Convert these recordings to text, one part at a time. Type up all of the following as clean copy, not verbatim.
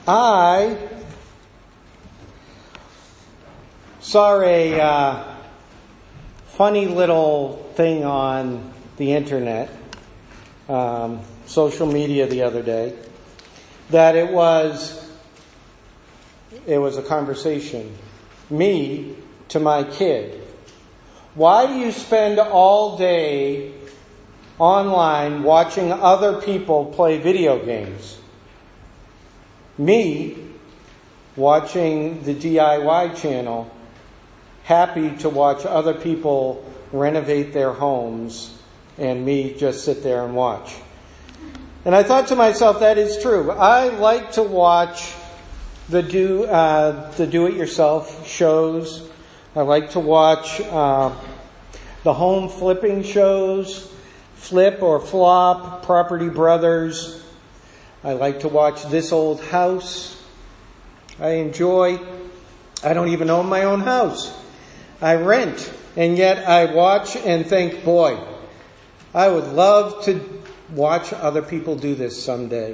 I saw a funny little thing on the internet, social media the other day, that it was a conversation. Me to my kid. Why do you spend all day online watching other people play video games? Me watching the DIY channel, happy to watch other people renovate their homes, and me just sit there and watch. And I thought to myself, that is true. I like to watch the do-it-yourself shows. I like to watch the home flipping shows, Flip or Flop, Property Brothers. I like to watch This Old House. I don't even own my own house. I rent, and yet I watch and think, boy, I would love to watch other people do this someday.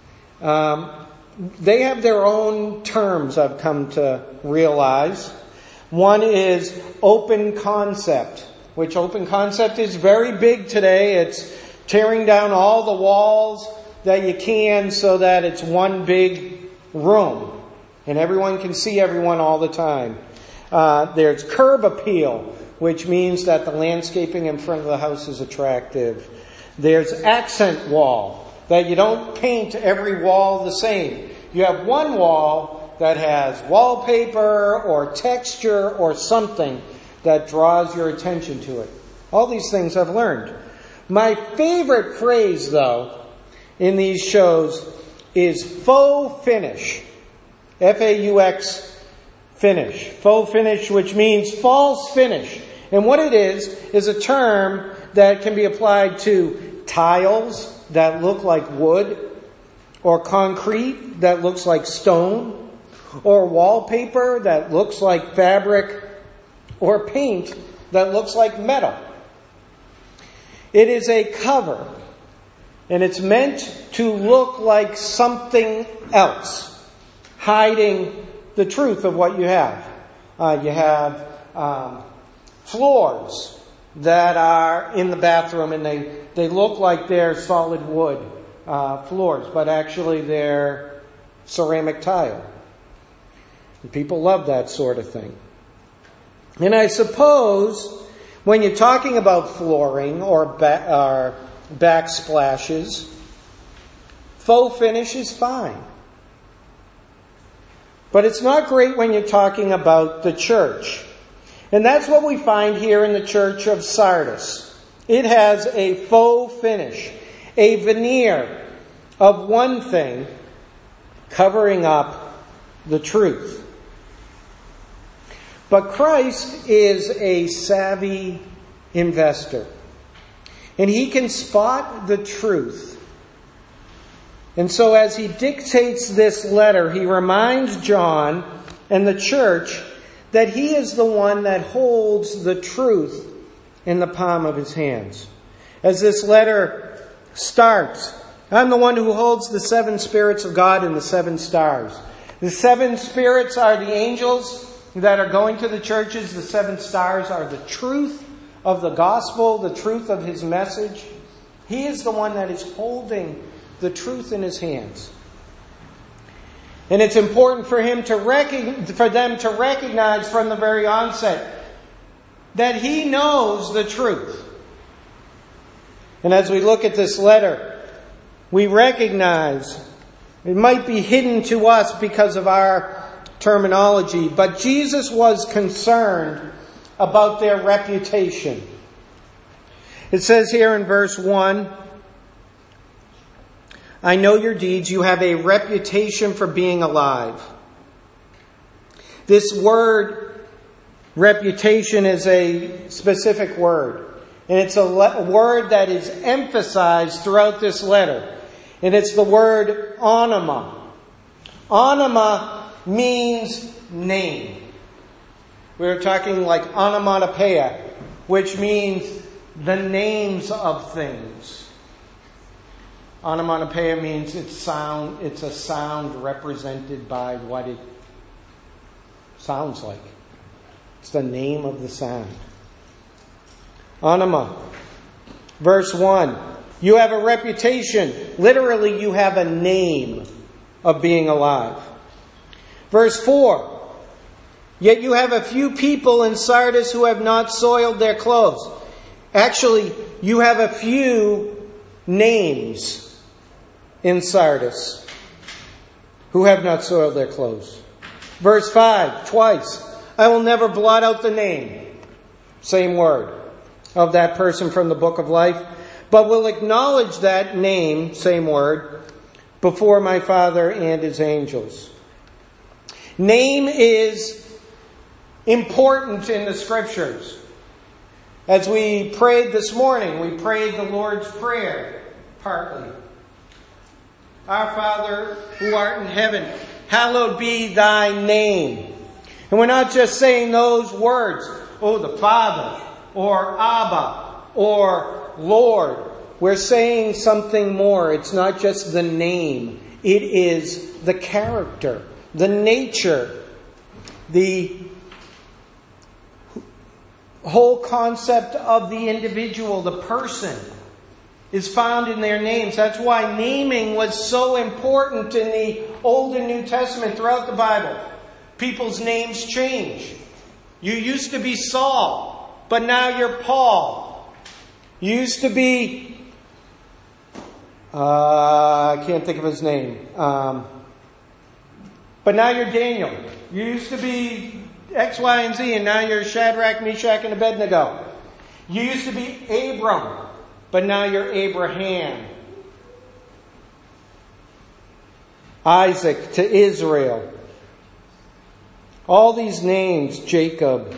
They have their own terms, I've come to realize. One is open concept, which open concept is very big today. It's tearing down all the walls that you can so that it's one big room and everyone can see everyone all the time. There's curb appeal, which means that the landscaping in front of the house is attractive. There's accent wall, that you don't paint every wall the same. You have one wall that has wallpaper or texture or something that draws your attention to it. All these things I've learned. My favorite phrase, though, in these shows is faux finish. F-A-U-X finish. Faux finish, which means false finish. And what it is a term that can be applied to tiles that look like wood, or concrete that looks like stone, or wallpaper that looks like fabric, or paint that looks like metal. It is a cover, and it's meant to look like something else, hiding the truth of what you have. You have floors that are in the bathroom, and they look like they're solid wood floors, but actually they're ceramic tile. And people love that sort of thing. And I suppose when you're talking about flooring or backsplashes, faux finish is fine. But it's not great when you're talking about the church. And that's what we find here in the church of Sardis. It has a faux finish, a veneer of one thing covering up the truth. But Christ is a savvy investor, and he can spot the truth. And so as he dictates this letter, he reminds John and the church that he is the one that holds the truth in the palm of his hands. As this letter starts, I'm the one who holds the 7 spirits of God and the 7 stars. The 7 spirits are the angels that are going to the churches. The 7 stars are the truth of the gospel, the truth of his message. He is the one that is holding the truth in his hands. And it's important for them to recognize from the very onset that he knows the truth. And as we look at this letter, we recognize it might be hidden to us because of our terminology, but Jesus was concerned about their reputation. It says here in verse 1, I know your deeds. You have a reputation for being alive. This word, reputation, is a specific word. And it's a word that is emphasized throughout this letter. And it's the word onoma. Onoma means name. We're talking like onomatopoeia, which means the names of things. Onomatopoeia means it's sound. It's a sound represented by what it sounds like. It's the name of the sound. Onoma. Verse 1. You have a reputation. Literally, you have a name of being alive. Verse 4. Yet you have a few people in Sardis who have not soiled their clothes. Actually, you have a few names in Sardis who have not soiled their clothes. Verse 5, twice. I will never blot out the name, same word, of that person from the book of life, but will acknowledge that name, same word, before my Father and His angels. Name is important in the Scriptures. As we prayed this morning, we prayed the Lord's Prayer, partly. Our Father who art in heaven, hallowed be thy name. And we're not just saying those words, oh, the Father, or Abba, or Lord. We're saying something more. It's not just the name. It is the character, the nature, the whole concept of the individual, the person, is found in their names. That's why naming was so important in the Old and New Testament throughout the Bible. People's names change. You used to be Saul, but now you're Paul. You used to be, I can't think of his name, but now you're Daniel. You used to be X, Y, and Z, and now you're Shadrach, Meshach, and Abednego. You used to be Abram, but now you're Abraham. Isaac to Israel. All these names, Jacob,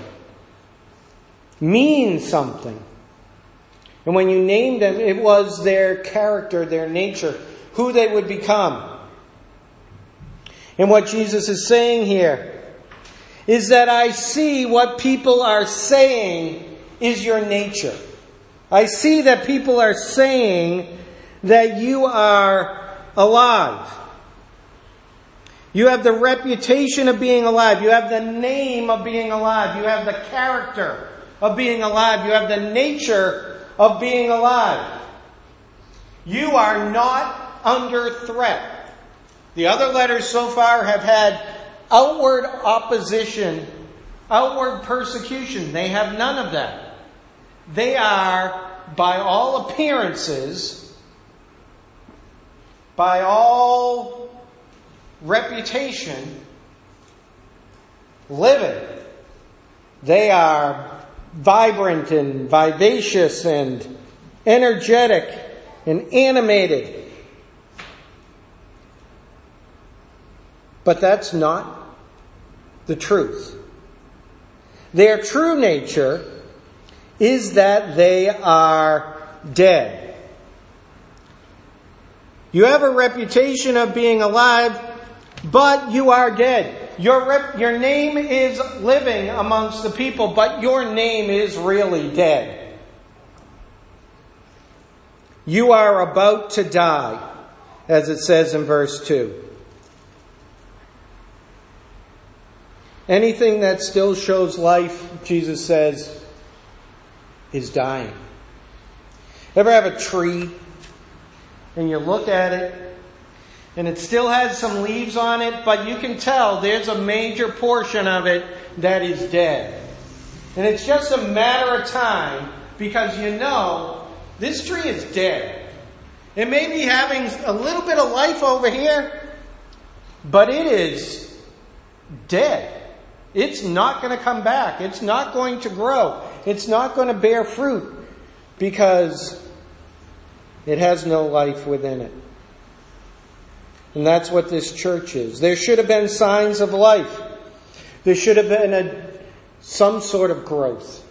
mean something. And when you named them, it was their character, their nature, who they would become. And what Jesus is saying here is that I see what people are saying is your nature. I see that people are saying that you are alive. You have the reputation of being alive. You have the name of being alive. You have the character of being alive. You have the nature of being alive. You are not under threat. The other letters so far have had outward opposition, outward persecution. They have none of that. They are, by all appearances, by all reputation, living. They are vibrant and vivacious and energetic and animated. But that's not the truth. Their true nature is that they are dead. You have a reputation of being alive, but you are dead. Your name is living amongst the people, but your name is really dead. You are about to die, as it says in verse 2. Anything that still shows life, Jesus says, is dying. Ever have a tree and you look at it and it still has some leaves on it, but you can tell there's a major portion of it that is dead. And it's just a matter of time because you know this tree is dead. It may be having a little bit of life over here, but it is dead. It's not going to come back. It's not going to grow. It's not going to bear fruit because it has no life within it. And that's what this church is. There should have been signs of life. There should have been some sort of growth.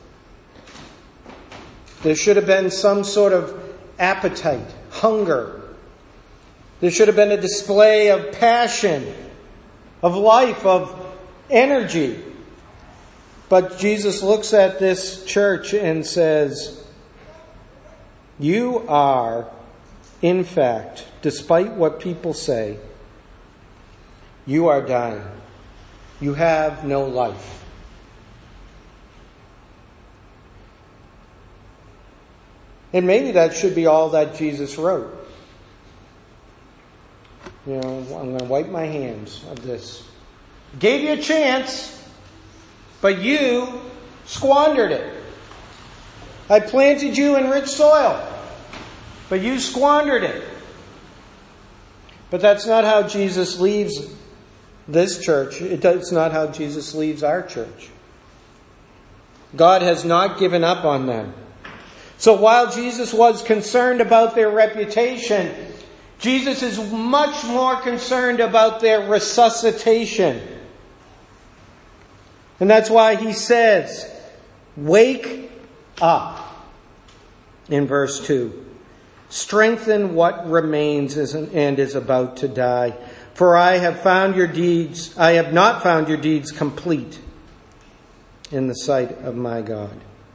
There should have been some sort of appetite, hunger. There should have been a display of passion, of life, of energy. But Jesus looks at this church and says, you are in fact, despite what people say, you are dying. You have no life. And maybe that should be all that Jesus wrote. I'm going to wipe my hands of this. Gave you a chance, but you squandered it. I planted you in rich soil, but you squandered it. But that's not how Jesus leaves this church. It's not how Jesus leaves our church. God has not given up on them. So while Jesus was concerned about their reputation, Jesus is much more concerned about their resuscitation. And that's why he says, wake up in verse 2. Strengthen what remains and is about to die. For I have not found your deeds complete in the sight of my God.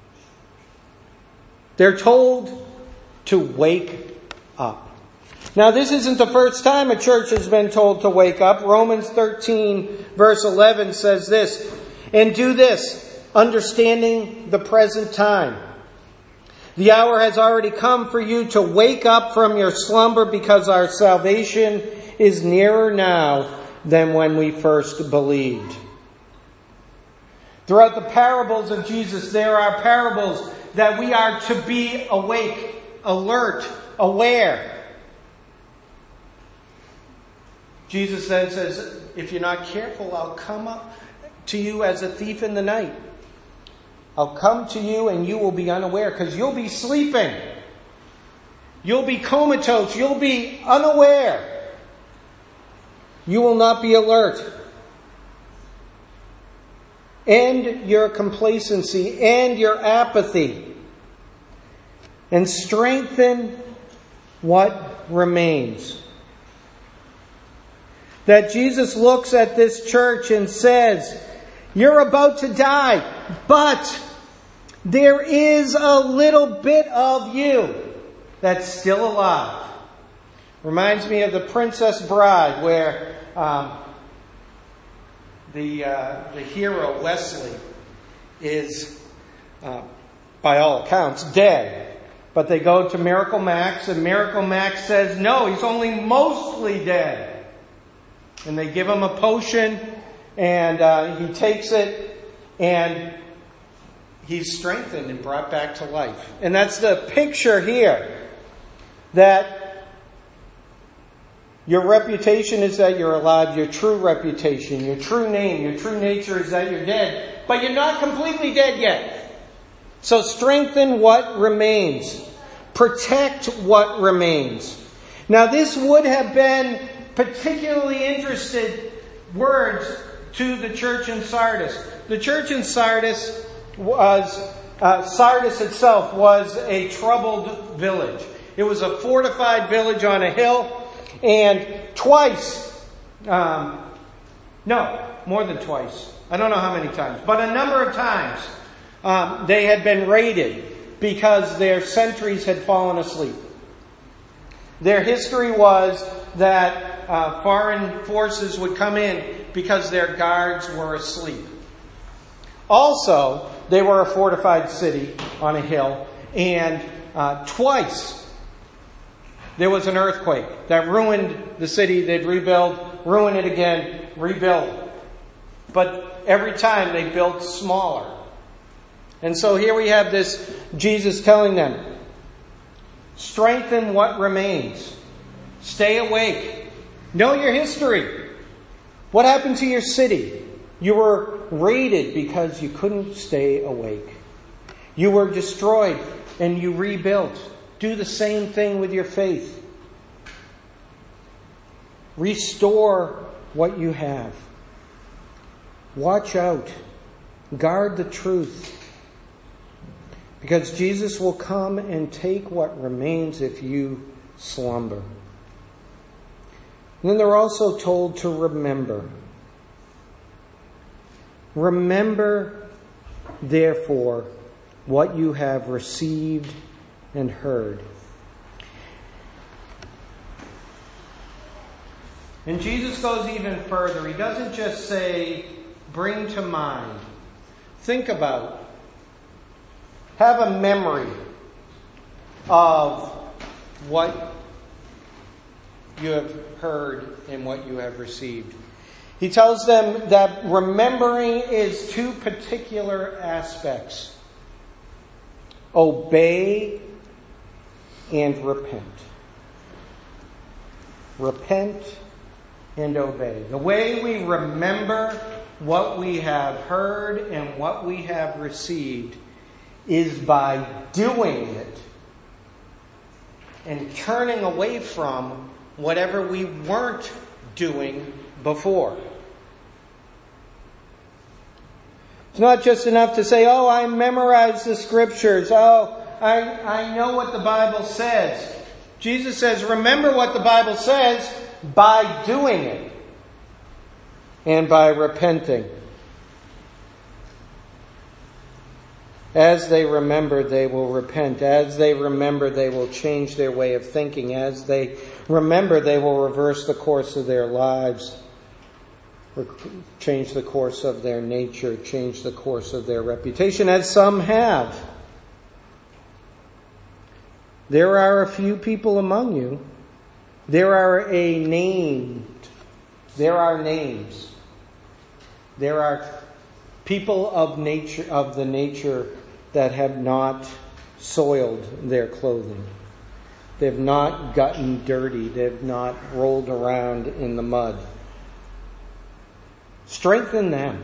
They're told to wake up. Now, this isn't the first time a church has been told to wake up. Romans 13, verse 11 says this, and do this, understanding the present time. The hour has already come for you to wake up from your slumber, because our salvation is nearer now than when we first believed. Throughout the parables of Jesus, there are parables that we are to be awake, alert, aware. Jesus then says, if you're not careful, I'll come up to you as a thief in the night. I'll come to you and you will be unaware, because you'll be sleeping. You'll be comatose. You'll be unaware. You will not be alert. End your complacency and your apathy, and strengthen what remains. That Jesus looks at this church and says, you're about to die, but there is a little bit of you that's still alive. Reminds me of The Princess Bride, where the hero, Wesley, is, by all accounts, dead. But they go to Miracle Max, and Miracle Max says, no, he's only mostly dead. And they give him a potion, and he takes it, and he's strengthened and brought back to life. And that's the picture here, that your reputation is that you're alive. Your true reputation, your true name, your true nature is that you're dead. But you're not completely dead yet. So strengthen what remains. Protect what remains. Now, this would have been particularly interested words to the church in Sardis. The church in Sardis Sardis itself was a troubled village. It was a fortified village on a hill, and twice, more than twice, I don't know how many times, but a number of times, they had been raided because their sentries had fallen asleep. Their history was that foreign forces would come in because their guards were asleep. Also, they were a fortified city on a hill, and twice there was an earthquake that ruined the city. They'd rebuild, ruin it again, rebuild. But every time they built smaller. And so here we have this Jesus telling them, strengthen what remains. Stay awake. Know your history. What happened to your city? You were raided because you couldn't stay awake. You were destroyed and you rebuilt. Do the same thing with your faith. Restore what you have. Watch out. Guard the truth. Because Jesus will come and take what remains if you slumber. And then they're also told to remember. Remember, therefore, what you have received and heard. And Jesus goes even further. He doesn't just say, bring to mind. Think about. Have a memory of what you have heard and what you have received. He tells them that remembering is two particular aspects. Obey and repent. Repent and obey. The way we remember what we have heard and what we have received is by doing it and turning away from whatever we weren't doing before. It's not just enough to say, oh, I memorized the scriptures. Oh, I know what the Bible says. Jesus says, remember what the Bible says by doing it and by repenting. As they remember, they will repent. As they remember, they will change their way of thinking. As they remember, they will reverse the course of their lives, change the course of their nature, change the course of their reputation, as some have. There are a few people among you. There are names. There are people of nature, of the nature that have not soiled their clothing. They've not gotten dirty. They've not rolled around in the mud. Strengthen them.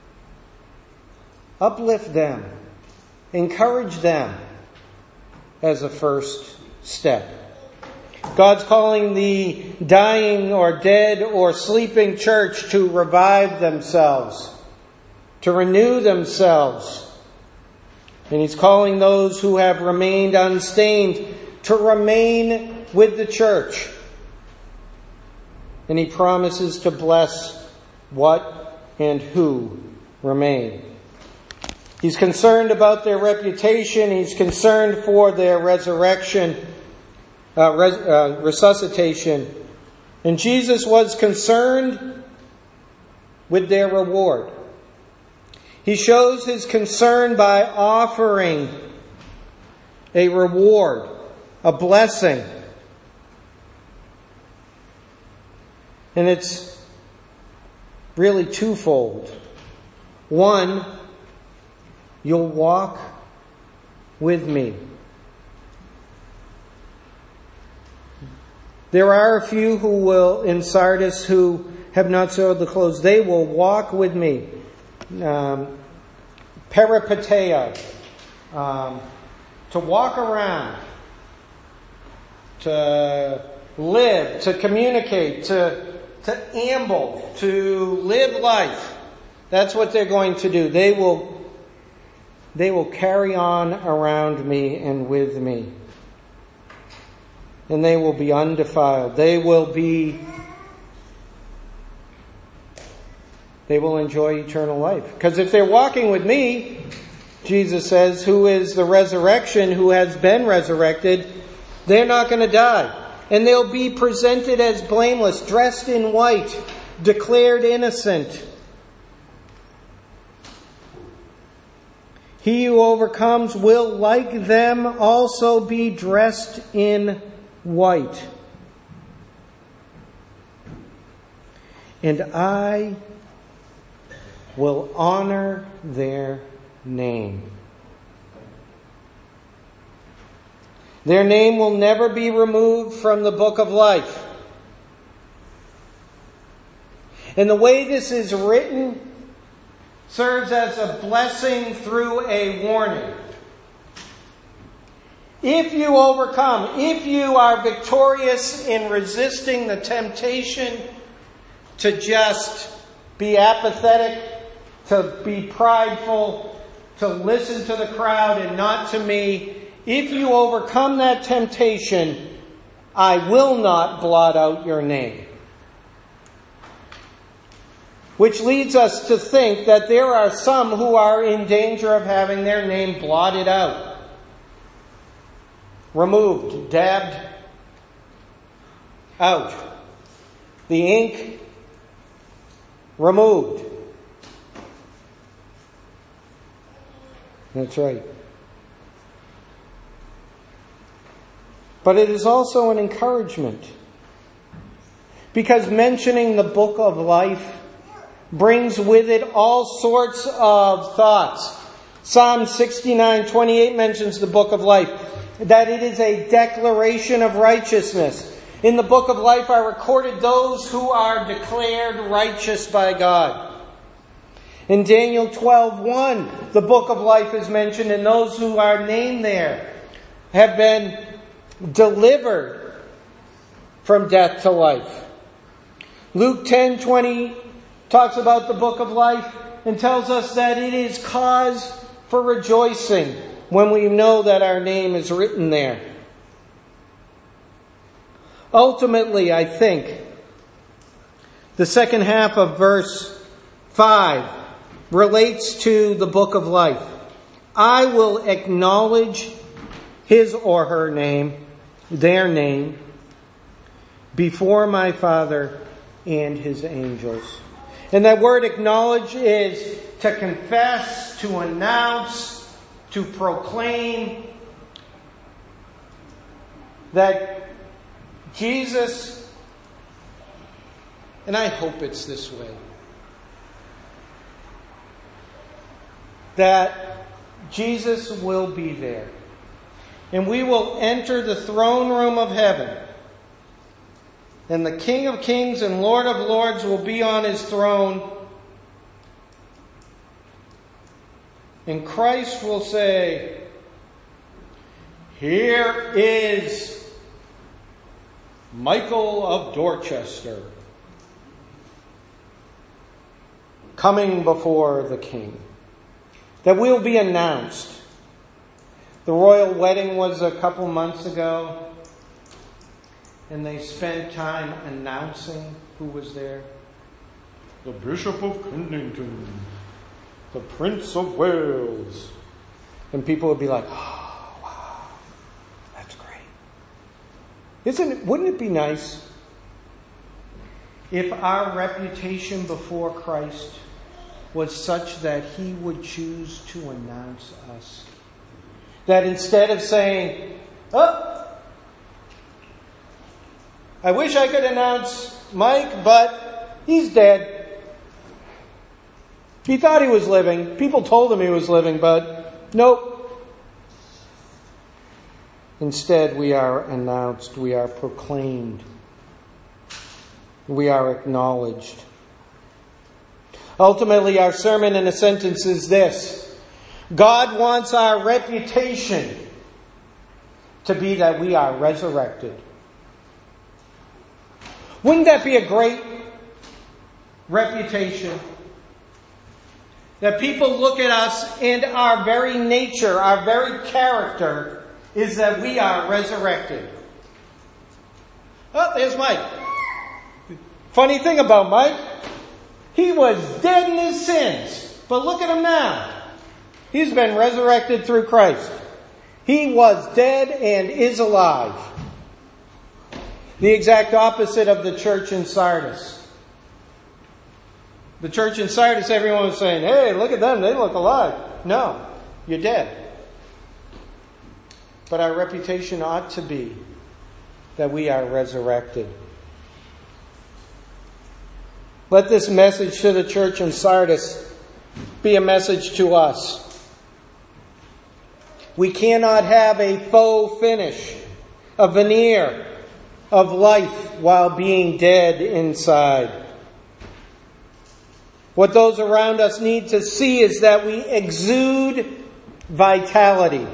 Uplift them. Encourage them as a first step. God's calling the dying or dead or sleeping church to revive themselves, to renew themselves. And He's calling those who have remained unstained to remain with the church. And He promises to bless what and who remain. He's concerned about their reputation. He's concerned for their resurrection, resuscitation. And Jesus was concerned with their reward. He shows His concern by offering a reward, a blessing. And it's really twofold. One, you'll walk with me. There are a few who will, in Sardis, who have not soiled the clothes. They will walk with me. Peripateia. To walk around. To live. To communicate. To amble. To live life. That's what they're going to do. They will carry on around me and with me. And they will be undefiled. They will enjoy eternal life. Because if they're walking with me, Jesus says, who is the resurrection, who has been resurrected, they're not going to die. And they'll be presented as blameless, dressed in white, declared innocent. He who overcomes will, like them, also be dressed in white. And I will honor their name. Their name will never be removed from the book of life. And the way this is written serves as a blessing through a warning. If you overcome, if you are victorious in resisting the temptation to just be apathetic, to be prideful, to listen to the crowd and not to me, if you overcome that temptation, I will not blot out your name. Which leads us to think that there are some who are in danger of having their name blotted out. Removed, dabbed out. The ink removed. That's right. But it is also an encouragement. Because mentioning the book of life brings with it all sorts of thoughts. Psalm 69:28 mentions the book of life, that it is a declaration of righteousness. In the book of life are recorded those who are declared righteous by God. In Daniel 12:1, the book of life is mentioned, and those who are named there have been delivered from death to life. Luke 10:20 talks about the book of life and tells us that it is cause for rejoicing when we know that our name is written there. Ultimately, I think the second half of verse 5 relates to the book of life. I will acknowledge his or her name, their name, before my Father and his angels. And that word acknowledge is to confess, to announce, to proclaim that Jesus, and I hope it's this way, that Jesus will be there. And we will enter the throne room of heaven. And the King of Kings and Lord of Lords will be on his throne. And Christ will say, "Here is Michael of Dorchester coming before the King." That will be announced. The royal wedding was a couple months ago, and they spent time announcing who was there. The Bishop of Kensington, the Prince of Wales. And people would be like, "Oh, wow, that's great." Wouldn't it be nice if our reputation before Christ was such that he would choose to announce us? That instead of saying, "Oh, I wish I could announce Mike, but he's dead. He thought he was living. People told him he was living, but nope." Instead, we are announced, we are proclaimed, we are acknowledged. Ultimately, our sermon in a sentence is this: God wants our reputation to be that we are resurrected. Wouldn't that be a great reputation? That people look at us and our very nature, our very character is that we are resurrected. Oh, there's Mike. Funny thing about Mike, he was dead in his sins. But look at him now. He's been resurrected through Christ. He was dead and is alive. The exact opposite of the church in Sardis. The church in Sardis, everyone was saying, "Hey, look at them, they look alive." No, you're dead. But our reputation ought to be that we are resurrected. Let this message to the church in Sardis be a message to us. We cannot have a faux finish, a veneer of life while being dead inside. What those around us need to see is that we exude vitality.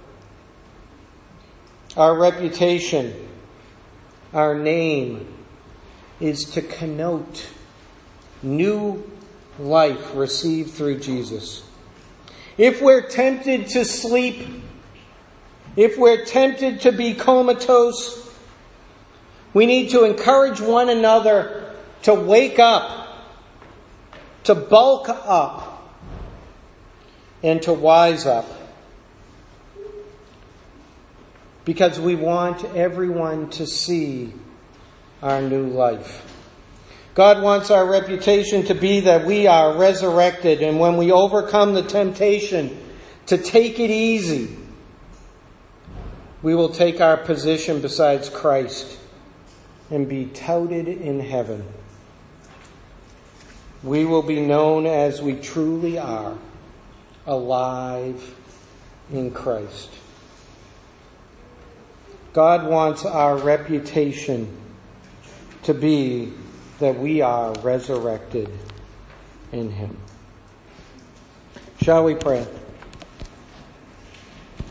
Our reputation, our name, is to connote new life received through Jesus. If we're tempted to sleep, if we're tempted to be comatose, we need to encourage one another to wake up, to bulk up, and to wise up. Because we want everyone to see our new life. God wants our reputation to be that we are resurrected, and when we overcome the temptation to take it easy, we will take our position beside Christ and be touted in heaven. We will be known as we truly are, alive in Christ. God wants our reputation to be that we are resurrected in Him. Shall we pray?